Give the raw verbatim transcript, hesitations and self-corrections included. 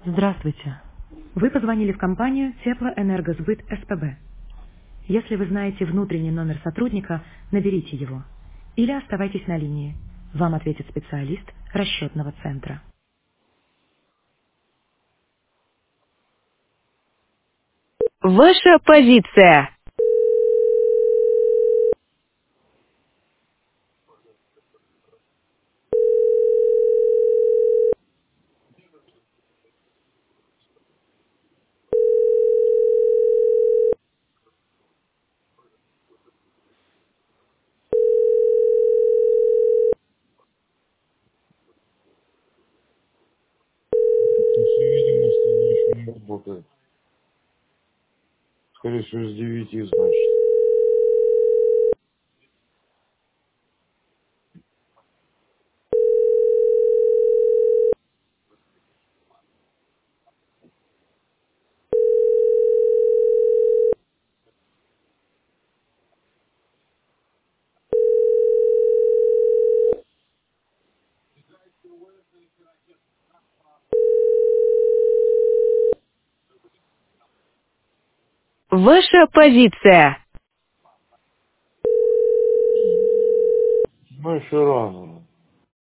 Здравствуйте. Вы позвонили в компанию Теплоэнергосбыт СПБ. Если вы знаете внутренний номер сотрудника, наберите его. Или оставайтесь на линии. Вам ответит специалист расчетного центра. Ваша позиция. По всей видимости, она еще не работает. Скорее всего, с девяти, значит. Ваша позиция. Ну, еще рано.